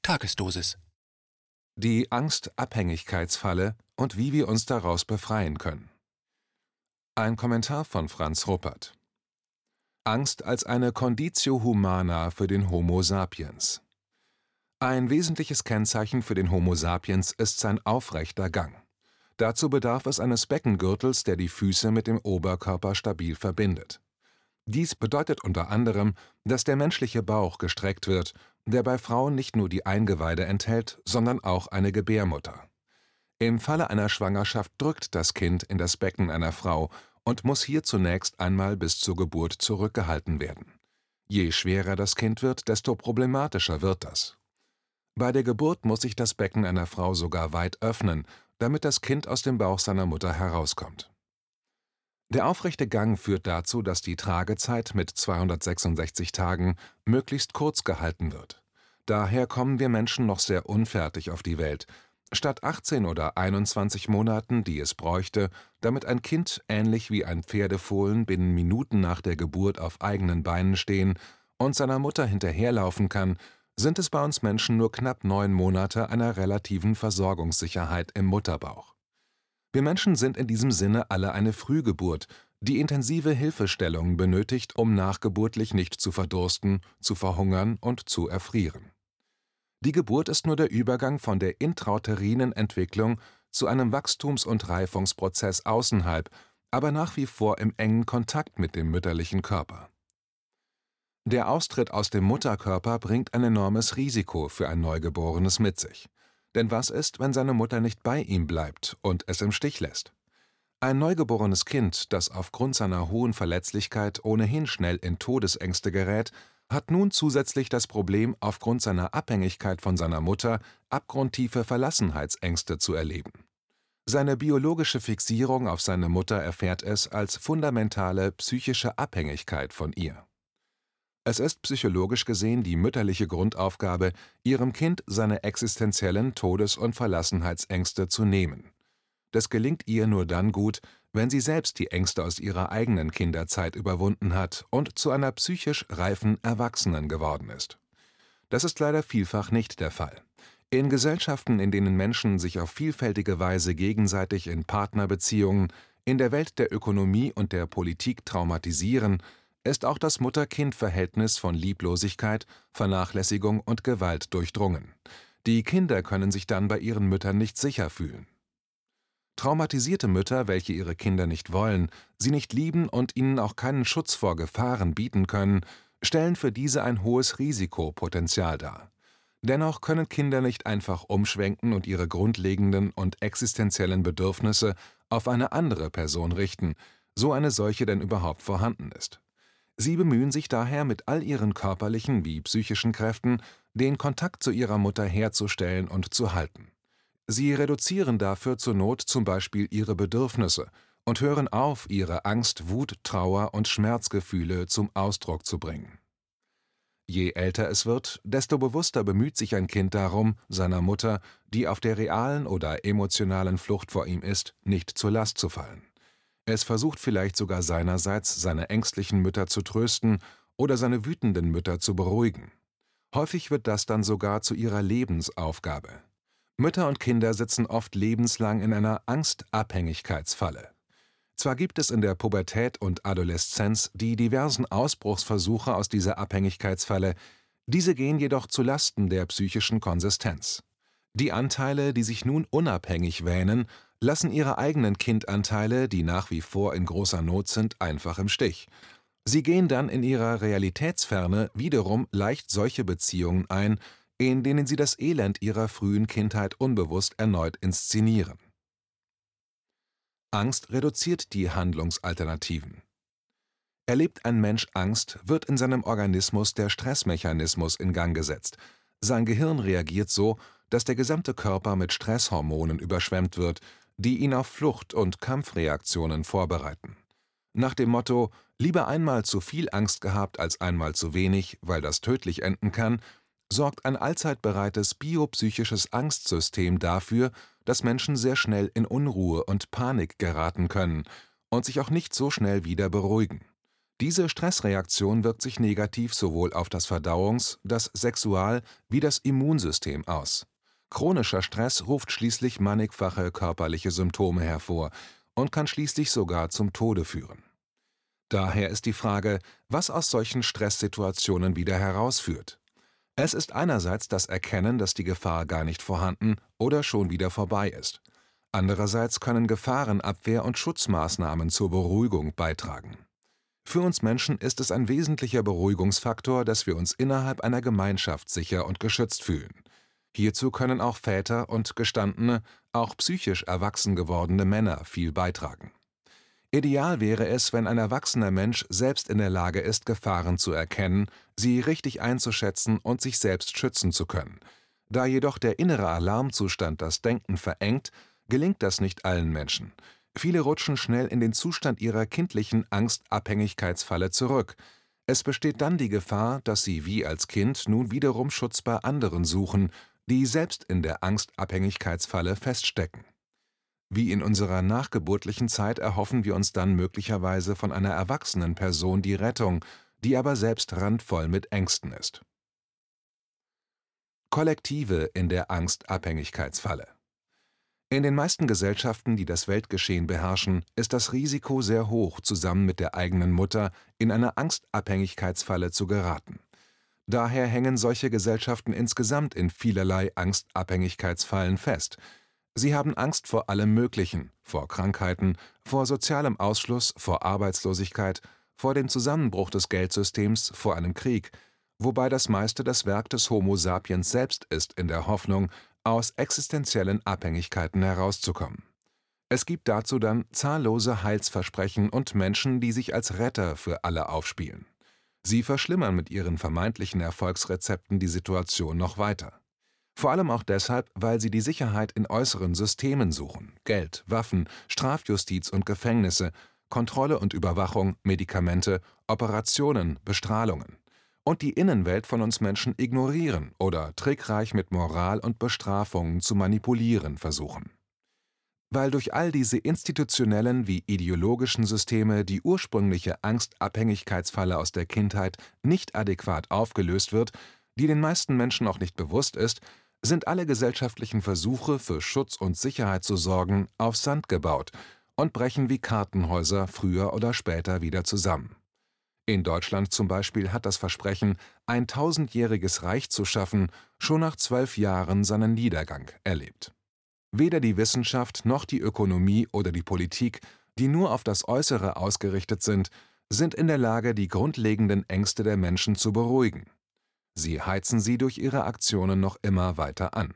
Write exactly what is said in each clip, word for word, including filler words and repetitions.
Tagesdosis. Die Angst-Abhängigkeitsfalle und wie wir uns daraus befreien können. Ein Kommentar von Franz Ruppert. Angst als eine Conditio humana für den Homo sapiens. Ein wesentliches Kennzeichen für den Homo sapiens ist sein aufrechter Gang. Dazu bedarf es eines Beckengürtels, der die Füße mit dem Oberkörper stabil verbindet. Dies bedeutet unter anderem, dass der menschliche Bauch gestreckt wird, der bei Frauen nicht nur die Eingeweide enthält, sondern auch eine Gebärmutter. Im Falle einer Schwangerschaft drückt das Kind in das Becken einer Frau und muss hier zunächst einmal bis zur Geburt zurückgehalten werden. Je schwerer das Kind wird, desto problematischer wird das. Bei der Geburt muss sich das Becken einer Frau sogar weit öffnen, damit das Kind aus dem Bauch seiner Mutter herauskommt. Der aufrechte Gang führt dazu, dass die Tragezeit mit zweihundertsechsundsechzig Tagen möglichst kurz gehalten wird. Daher kommen wir Menschen noch sehr unfertig auf die Welt. Statt achtzehn oder einundzwanzig Monaten, die es bräuchte, damit ein Kind ähnlich wie ein Pferdefohlen binnen Minuten nach der Geburt auf eigenen Beinen stehen und seiner Mutter hinterherlaufen kann, sind es bei uns Menschen nur knapp neun Monate einer relativen Versorgungssicherheit im Mutterbauch. Wir Menschen sind in diesem Sinne alle eine Frühgeburt, die intensive Hilfestellungen benötigt, um nachgeburtlich nicht zu verdursten, zu verhungern und zu erfrieren. Die Geburt ist nur der Übergang von der intrauterinen Entwicklung zu einem Wachstums- und Reifungsprozess außerhalb, aber nach wie vor im engen Kontakt mit dem mütterlichen Körper. Der Austritt aus dem Mutterkörper bringt ein enormes Risiko für ein Neugeborenes mit sich. Denn was ist, wenn seine Mutter nicht bei ihm bleibt und es im Stich lässt? Ein neugeborenes Kind, das aufgrund seiner hohen Verletzlichkeit ohnehin schnell in Todesängste gerät, hat nun zusätzlich das Problem, aufgrund seiner Abhängigkeit von seiner Mutter abgrundtiefe Verlassenheitsängste zu erleben. Seine biologische Fixierung auf seine Mutter erfährt es als fundamentale psychische Abhängigkeit von ihr. Es ist psychologisch gesehen die mütterliche Grundaufgabe, ihrem Kind seine existenziellen Todes- und Verlassenheitsängste zu nehmen. Das gelingt ihr nur dann gut, wenn sie selbst die Ängste aus ihrer eigenen Kinderzeit überwunden hat und zu einer psychisch reifen Erwachsenen geworden ist. Das ist leider vielfach nicht der Fall. In Gesellschaften, in denen Menschen sich auf vielfältige Weise gegenseitig in Partnerbeziehungen, in der Welt der Ökonomie und der Politik traumatisieren, ist auch das Mutter-Kind-Verhältnis von Lieblosigkeit, Vernachlässigung und Gewalt durchdrungen. Die Kinder können sich dann bei ihren Müttern nicht sicher fühlen. Traumatisierte Mütter, welche ihre Kinder nicht wollen, sie nicht lieben und ihnen auch keinen Schutz vor Gefahren bieten können, stellen für diese ein hohes Risikopotenzial dar. Dennoch können Kinder nicht einfach umschwenken und ihre grundlegenden und existenziellen Bedürfnisse auf eine andere Person richten, so eine solche denn überhaupt vorhanden ist. Sie bemühen sich daher mit all ihren körperlichen wie psychischen Kräften, den Kontakt zu ihrer Mutter herzustellen und zu halten. Sie reduzieren dafür zur Not zum Beispiel ihre Bedürfnisse und hören auf, ihre Angst, Wut, Trauer und Schmerzgefühle zum Ausdruck zu bringen. Je älter es wird, desto bewusster bemüht sich ein Kind darum, seiner Mutter, die auf der realen oder emotionalen Flucht vor ihm ist, nicht zur Last zu fallen. Es versucht vielleicht sogar seinerseits, seine ängstlichen Mütter zu trösten oder seine wütenden Mütter zu beruhigen. Häufig wird das dann sogar zu ihrer Lebensaufgabe. Mütter und Kinder sitzen oft lebenslang in einer Angst-Abhängigkeitsfalle. Zwar gibt es in der Pubertät und Adoleszenz die diversen Ausbruchsversuche aus dieser Abhängigkeitsfalle, diese gehen jedoch zu Lasten der psychischen Konsistenz. Die Anteile, die sich nun unabhängig wähnen, lassen ihre eigenen Kindanteile, die nach wie vor in großer Not sind, einfach im Stich. Sie gehen dann in ihrer Realitätsferne wiederum leicht solche Beziehungen ein, in denen sie das Elend ihrer frühen Kindheit unbewusst erneut inszenieren. Angst reduziert die Handlungsalternativen. Erlebt ein Mensch Angst, wird in seinem Organismus der Stressmechanismus in Gang gesetzt. Sein Gehirn reagiert so, dass der gesamte Körper mit Stresshormonen überschwemmt wird, die ihn auf Flucht- und Kampfreaktionen vorbereiten. Nach dem Motto, lieber einmal zu viel Angst gehabt als einmal zu wenig, weil das tödlich enden kann, sorgt ein allzeit bereites biopsychisches Angstsystem dafür, dass Menschen sehr schnell in Unruhe und Panik geraten können und sich auch nicht so schnell wieder beruhigen. Diese Stressreaktion wirkt sich negativ sowohl auf das Verdauungs-, das Sexual- wie das Immunsystem aus. Chronischer Stress ruft schließlich mannigfache körperliche Symptome hervor und kann schließlich sogar zum Tode führen. Daher ist die Frage, was aus solchen Stresssituationen wieder herausführt. Es ist einerseits das Erkennen, dass die Gefahr gar nicht vorhanden oder schon wieder vorbei ist. Andererseits können Gefahrenabwehr und Schutzmaßnahmen zur Beruhigung beitragen. Für uns Menschen ist es ein wesentlicher Beruhigungsfaktor, dass wir uns innerhalb einer Gemeinschaft sicher und geschützt fühlen. Hierzu können auch Väter und gestandene, auch psychisch erwachsen gewordene Männer viel beitragen. Ideal wäre es, wenn ein erwachsener Mensch selbst in der Lage ist, Gefahren zu erkennen, sie richtig einzuschätzen und sich selbst schützen zu können. Da jedoch der innere Alarmzustand das Denken verengt, gelingt das nicht allen Menschen. Viele rutschen schnell in den Zustand ihrer kindlichen Angst-Abhängigkeitsfalle zurück. Es besteht dann die Gefahr, dass sie wie als Kind nun wiederum Schutz bei anderen suchen, die selbst in der Angst-Abhängigkeitsfalle feststecken. Wie in unserer nachgeburtlichen Zeit erhoffen wir uns dann möglicherweise von einer erwachsenen Person die Rettung, die aber selbst randvoll mit Ängsten ist. Kollektive in der Angst-Abhängigkeitsfalle. In den meisten Gesellschaften, die das Weltgeschehen beherrschen, ist das Risiko sehr hoch, zusammen mit der eigenen Mutter in eine Angst-Abhängigkeitsfalle zu geraten. Daher hängen solche Gesellschaften insgesamt in vielerlei Angst-Abhängigkeitsfallen fest. Sie haben Angst vor allem Möglichen, vor Krankheiten, vor sozialem Ausschluss, vor Arbeitslosigkeit, vor dem Zusammenbruch des Geldsystems, vor einem Krieg, wobei das meiste das Werk des Homo sapiens selbst ist, in der Hoffnung, aus existenziellen Abhängigkeiten herauszukommen. Es gibt dazu dann zahllose Heilsversprechen und Menschen, die sich als Retter für alle aufspielen. Sie verschlimmern mit ihren vermeintlichen Erfolgsrezepten die Situation noch weiter. Vor allem auch deshalb, weil sie die Sicherheit in äußeren Systemen suchen: Geld, Waffen, Strafjustiz und Gefängnisse, Kontrolle und Überwachung, Medikamente, Operationen, Bestrahlungen. Und die Innenwelt von uns Menschen ignorieren oder trickreich mit Moral und Bestrafungen zu manipulieren versuchen. Weil durch all diese institutionellen wie ideologischen Systeme die ursprüngliche Angst-Abhängigkeitsfalle aus der Kindheit nicht adäquat aufgelöst wird, die den meisten Menschen auch nicht bewusst ist, sind alle gesellschaftlichen Versuche, für Schutz und Sicherheit zu sorgen, auf Sand gebaut und brechen wie Kartenhäuser früher oder später wieder zusammen. In Deutschland zum Beispiel hat das Versprechen, ein tausendjähriges Reich zu schaffen, schon nach zwölf Jahren seinen Niedergang erlebt. Weder die Wissenschaft noch die Ökonomie oder die Politik, die nur auf das Äußere ausgerichtet sind, sind in der Lage, die grundlegenden Ängste der Menschen zu beruhigen. Sie heizen sie durch ihre Aktionen noch immer weiter an.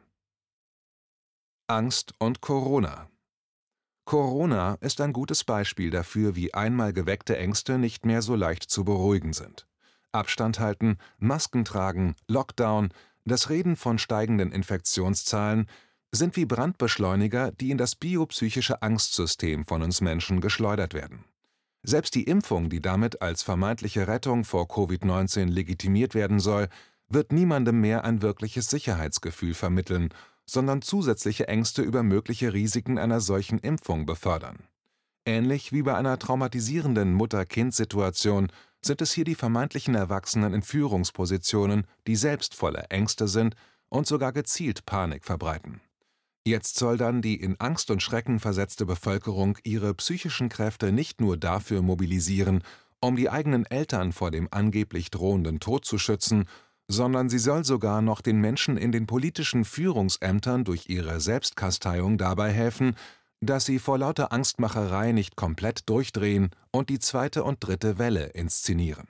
Angst und Corona. Corona ist ein gutes Beispiel dafür, wie einmal geweckte Ängste nicht mehr so leicht zu beruhigen sind. Abstand halten, Masken tragen, Lockdown, das Reden von steigenden Infektionszahlen sind wie Brandbeschleuniger, die in das biopsychische Angstsystem von uns Menschen geschleudert werden. Selbst die Impfung, die damit als vermeintliche Rettung vor Covid neunzehn legitimiert werden soll, wird niemandem mehr ein wirkliches Sicherheitsgefühl vermitteln, sondern zusätzliche Ängste über mögliche Risiken einer solchen Impfung befördern. Ähnlich wie bei einer traumatisierenden Mutter-Kind-Situation sind es hier die vermeintlichen Erwachsenen in Führungspositionen, die selbst voller Ängste sind und sogar gezielt Panik verbreiten. Jetzt soll dann die in Angst und Schrecken versetzte Bevölkerung ihre psychischen Kräfte nicht nur dafür mobilisieren, um die eigenen Eltern vor dem angeblich drohenden Tod zu schützen, sondern sie soll sogar noch den Menschen in den politischen Führungsämtern durch ihre Selbstkasteiung dabei helfen, dass sie vor lauter Angstmacherei nicht komplett durchdrehen und die zweite und dritte Welle inszenieren.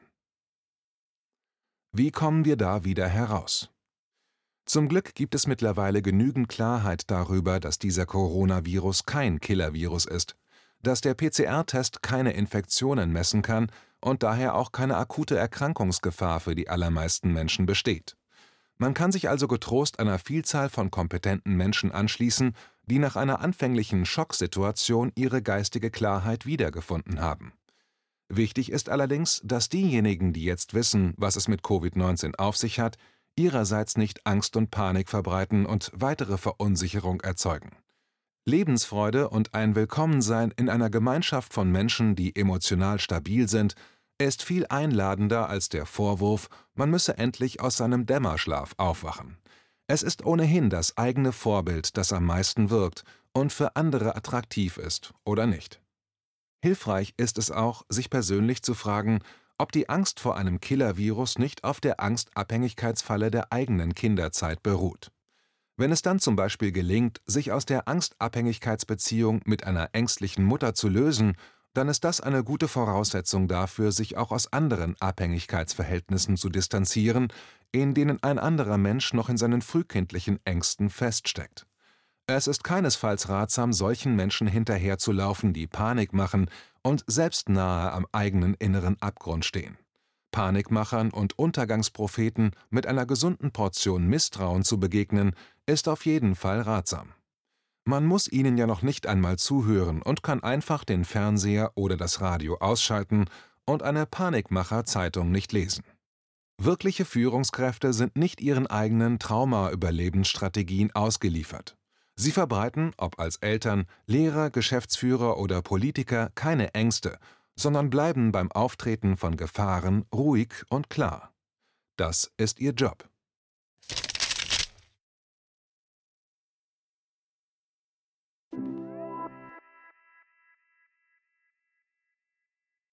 Wie kommen wir da wieder heraus? Zum Glück gibt es mittlerweile genügend Klarheit darüber, dass dieser Coronavirus kein Killer-Virus ist, dass der P C R-Test keine Infektionen messen kann und daher auch keine akute Erkrankungsgefahr für die allermeisten Menschen besteht. Man kann sich also getrost einer Vielzahl von kompetenten Menschen anschließen, die nach einer anfänglichen Schocksituation ihre geistige Klarheit wiedergefunden haben. Wichtig ist allerdings, dass diejenigen, die jetzt wissen, was es mit Covid neunzehn auf sich hat, ihrerseits nicht Angst und Panik verbreiten und weitere Verunsicherung erzeugen. Lebensfreude und ein Willkommensein in einer Gemeinschaft von Menschen, die emotional stabil sind, ist viel einladender als der Vorwurf, man müsse endlich aus seinem Dämmerschlaf aufwachen. Es ist ohnehin das eigene Vorbild, das am meisten wirkt und für andere attraktiv ist oder nicht. Hilfreich ist es auch, sich persönlich zu fragen, ob die Angst vor einem Killer-Virus nicht auf der Angstabhängigkeitsfalle der eigenen Kinderzeit beruht. Wenn es dann zum Beispiel gelingt, sich aus der Angstabhängigkeitsbeziehung mit einer ängstlichen Mutter zu lösen, dann ist das eine gute Voraussetzung dafür, sich auch aus anderen Abhängigkeitsverhältnissen zu distanzieren, in denen ein anderer Mensch noch in seinen frühkindlichen Ängsten feststeckt. Es ist keinesfalls ratsam, solchen Menschen hinterherzulaufen, die Panik machen und selbst nahe am eigenen inneren Abgrund stehen. Panikmachern und Untergangspropheten mit einer gesunden Portion Misstrauen zu begegnen, ist auf jeden Fall ratsam. Man muss ihnen ja noch nicht einmal zuhören und kann einfach den Fernseher oder das Radio ausschalten und eine Panikmacher-Zeitung nicht lesen. Wirkliche Führungskräfte sind nicht ihren eigenen Trauma-Überlebensstrategien ausgeliefert. Sie verbreiten, ob als Eltern, Lehrer, Geschäftsführer oder Politiker, keine Ängste, sondern bleiben beim Auftreten von Gefahren ruhig und klar. Das ist ihr Job.